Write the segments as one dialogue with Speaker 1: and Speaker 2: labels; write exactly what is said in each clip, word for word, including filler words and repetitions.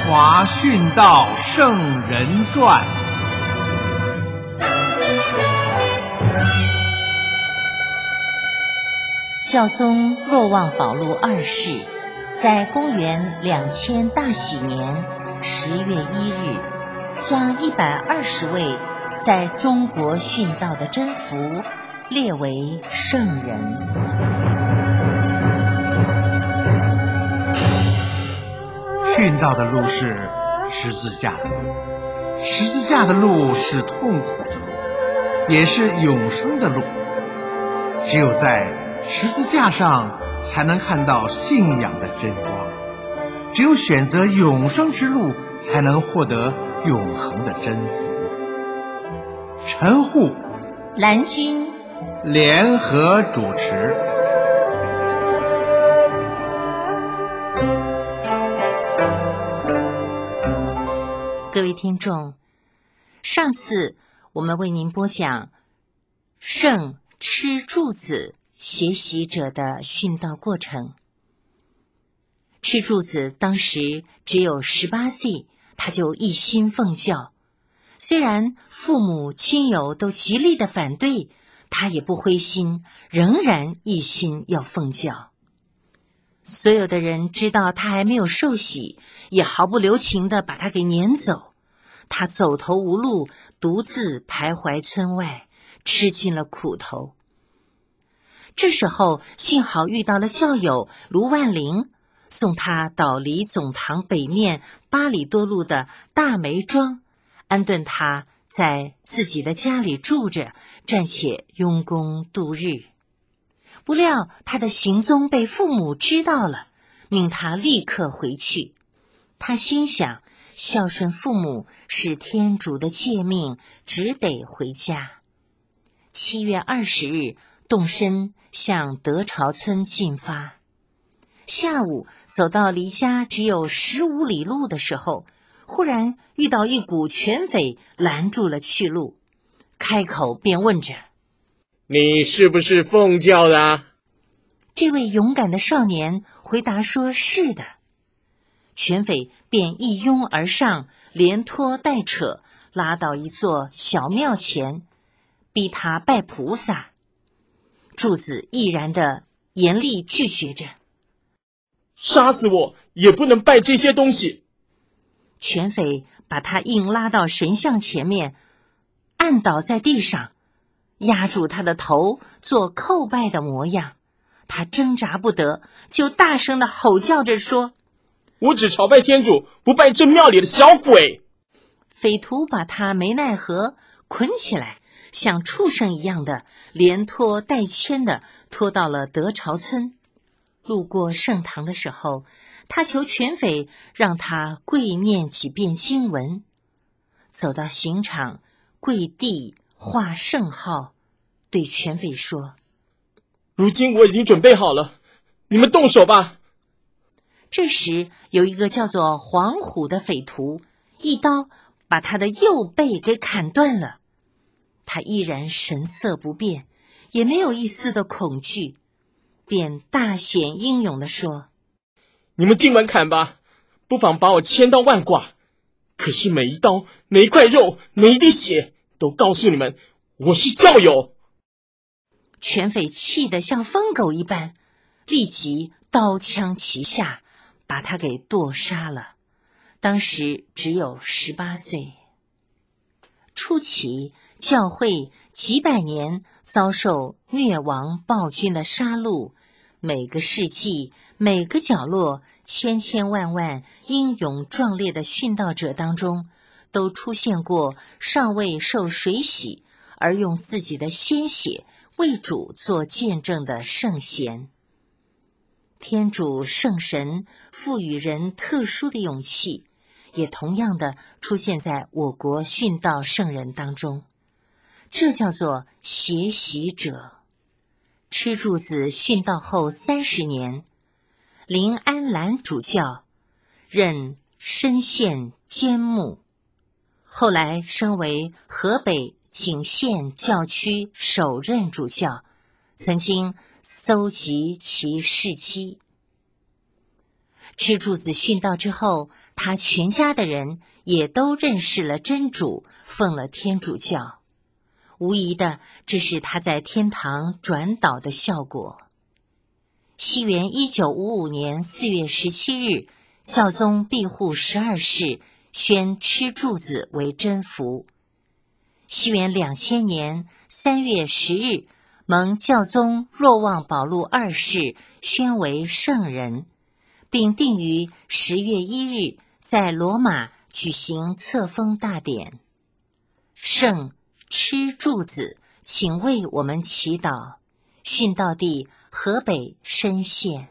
Speaker 1: 华殉道圣人传》。
Speaker 2: 孝宗若望保禄二世在公元两千大喜年十月一日，将一百二十位在中国殉道的真福列为圣人。
Speaker 1: 殉道的路是十字架的路，十字架的路是痛苦的路，也是永生的路。只有在十字架上才能看到信仰的真光，只有选择永生之路，才能获得永恒的真福。陈护、
Speaker 2: 蓝军
Speaker 1: 联合主持。
Speaker 2: 各位听众，上次我们为您播讲圣吃柱子学习者的殉道过程。吃柱子当时只有十八岁，他就一心奉教。虽然父母亲友都极力的反对，他也不灰心，仍然一心要奉教。所有的人知道他还没有受洗，也毫不留情地把他给撵走。他走投无路，独自徘徊村外，吃尽了苦头。这时候幸好遇到了教友卢万龄，送他到离总堂北面八里多路的大梅庄，安顿他在自己的家里住着，暂且用功度日。不料他的行踪被父母知道了，命他立刻回去。他心想，孝顺父母是天主的诫命，只得回家。七月二十日动身向德朝村进发。下午走到离家只有十五里路的时候，忽然遇到一股犬匪拦住了去路，开口便问着：
Speaker 3: 你是不是奉教的啊？
Speaker 2: 这位勇敢的少年回答说是的。犬匪便一拥而上，连拖带扯，拉到一座小庙前，逼他拜菩萨。柱子毅然地严厉拒绝着：
Speaker 3: 杀死我也不能拜这些东西。
Speaker 2: 犬匪把他硬拉到神像前面，按倒在地上，压住他的头做叩拜的模样。他挣扎不得，就大声地吼叫着说：
Speaker 3: 我只朝拜天主，不拜这庙里的小鬼。
Speaker 2: 匪徒把他没奈何捆起来，像畜生一样的连拖带牵的拖到了德朝村。路过圣堂的时候，他求犬匪让他跪念几遍经文。走到刑场，跪地画圣号，对犬匪说：
Speaker 3: 如今我已经准备好了，你们动手吧。
Speaker 2: 这时有一个叫做黄虎的匪徒，一刀把他的右背给砍断了。他依然神色不变，也没有一丝的恐惧，便大显英勇地说：
Speaker 3: 你们尽管砍吧，不妨把我千刀万剐，可是每一刀，每一块肉，每一滴血，都告诉你们，我是教友。
Speaker 2: 犬匪气得像疯狗一般，立即刀枪齐下，把他给剁杀了。当时只有十八岁。初期教会几百年遭受灭亡暴君的杀戮，每个世纪每个角落，千千万万英勇壮烈的殉道者当中，都出现过尚未受水洗而用自己的鲜血为主做见证的圣贤。天主圣神赋予人特殊的勇气，也同样的出现在我国殉道圣人当中，这叫做协习者。吃柱子殉道后三十年，林安澜主教任深县监牧，后来升为河北景县教区首任主教，曾经搜集其事迹。吃柱子殉道之后， 他全家的人也都认识了真主，奉了天主教。无疑的，这是他在天堂转导的效果。西元一九五五年四月十七日，教宗庇护十二世宣吃柱子为真福。西元两千年三月十日，蒙教宗若望保禄二世宣为圣人，并定于十月一日在罗马举行册封大典。圣吃柱子，请为我们祈祷。殉道地河北深县。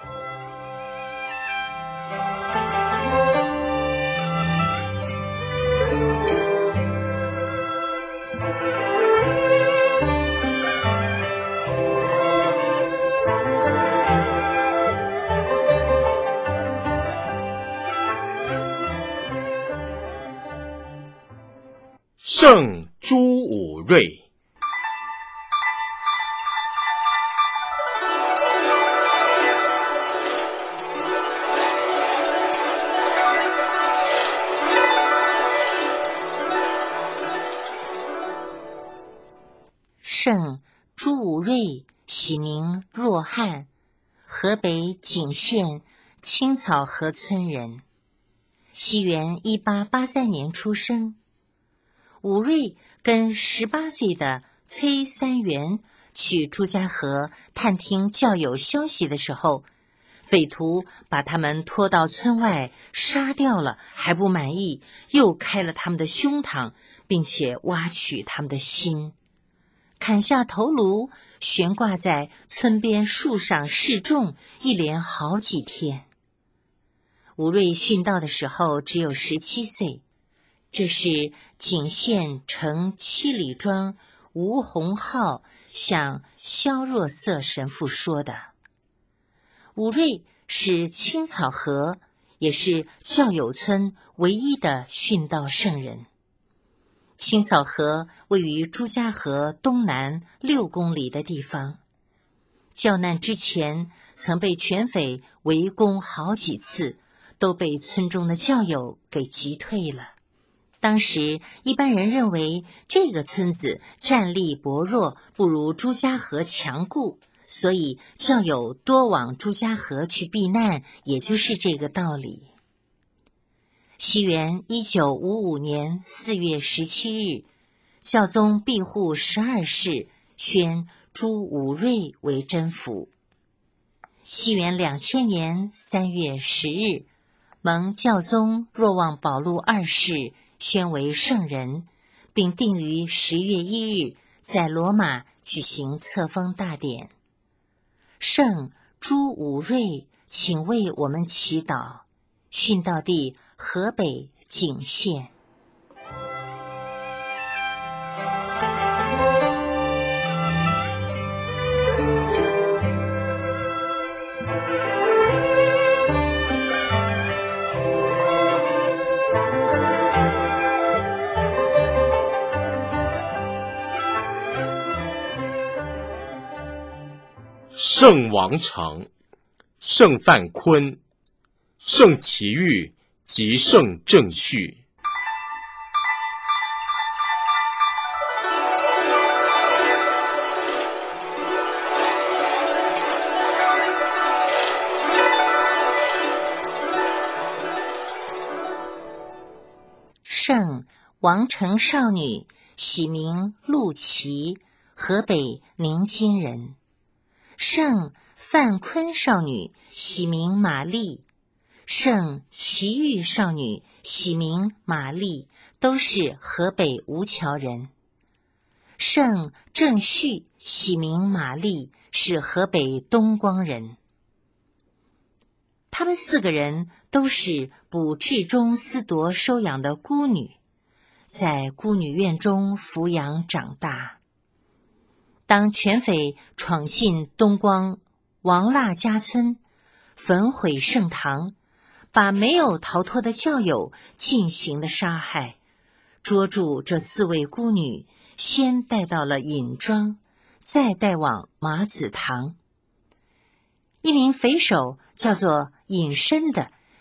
Speaker 3: 圣朱武瑞。
Speaker 2: 圣朱武瑞，喜名若翰，河北景县青草河村人，西元一八八三年出生。武瑞跟十八岁的崔三元去朱家河探听教友消息的时候，匪徒把他们拖到村外杀掉了，还不满意，又开了他们的胸膛，并且挖取他们的心，砍下头颅，悬挂在村边树上示众，一连好几天。武瑞殉道的时候只有十七岁，这是景县城七里庄吴洪浩向萧若瑟神父说的。武瑞是青草河，也是教友村唯一的殉道圣人。青草河位于朱家河东南六公里的地方，教难之前曾被犬匪围攻好几次，都被村中的教友给击退了。当时一般人认为这个村子战力薄弱，不如朱家河强固，所以教友多往朱家河去避难，也就是这个道理。西元一九五五年四月十七日，教宗庇护十二世宣朱武瑞为真福。西元两千年三月十日，蒙教宗若望保禄二世宣为圣人，并定于十月一日在罗马举行册封大典。圣朱武瑞，请为我们祈祷。殉道地河北景县。
Speaker 3: 圣王成、圣范坤、圣齐豫及圣正序。
Speaker 2: 圣王成少女，喜名陆琪，河北宁津人。圣范坤少女，喜名玛丽；圣齐豫少女，喜名玛丽，都是河北吴桥人。圣正序，喜名玛丽，是河北东光人。他们四个人都是卜志中司铎收养的孤女，在孤女院中抚养长大。当犬匪闯进东光王腊家村，焚毁圣堂，把没有逃脱的教友进行了杀害，捉住这四位孤女，先带到了尹庄，再带往马子堂。一名匪首叫做尹申的，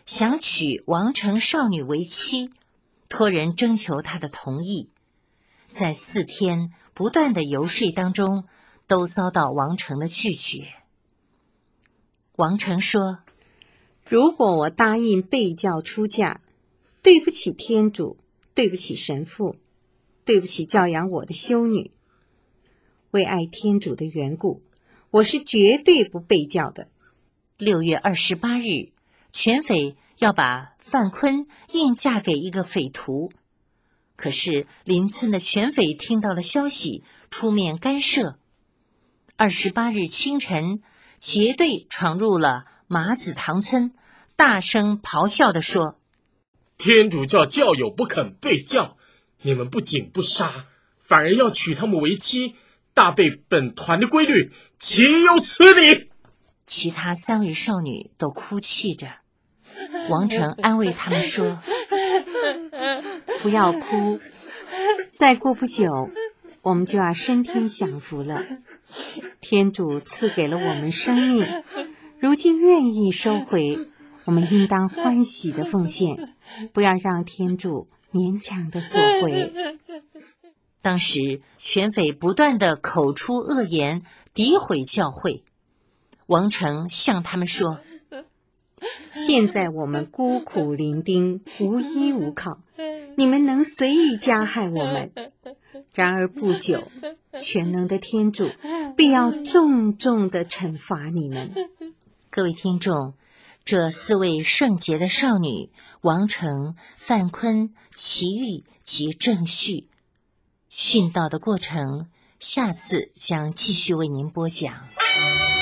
Speaker 2: 想娶王城少女为妻，托人征求她的同意。在四天不断的游说当中，都遭到王城的拒绝。王城说，
Speaker 4: 如果我答应被教出嫁，对不起天主，对不起神父，对不起教养我的修女。为爱天主的缘故，我是绝对不被教的。
Speaker 2: 六月二十八日，全匪要把范坤硬嫁给一个匪徒，可是邻村的全匪听到了消息，出面干涉。二十八日清晨，结队闯入了马子塘村，大声咆哮地说，
Speaker 3: 天主教教友不肯被教，你们不仅不杀，反而要娶他们为妻，大悖本团的规律，岂有此理！
Speaker 2: 其他三位少女都哭泣着。王成安慰他们说，
Speaker 4: 不要哭，再过不久我们就要升天享福了。天主赐给了我们生命，如今愿意收回，我们应当欢喜的奉献，不要让天主勉强的索回。
Speaker 2: 当时全匪不断地口出恶言，诋毁教会。王成向他们说，
Speaker 4: 现在我们孤苦伶仃，无依无靠，你们能随意加害我们，然而不久，全能的天主必要重重地惩罚你们。
Speaker 2: 各位听众，这四位圣洁的少女王成、范坤、齐豫及郑旭，殉道的过程，下次将继续为您播讲。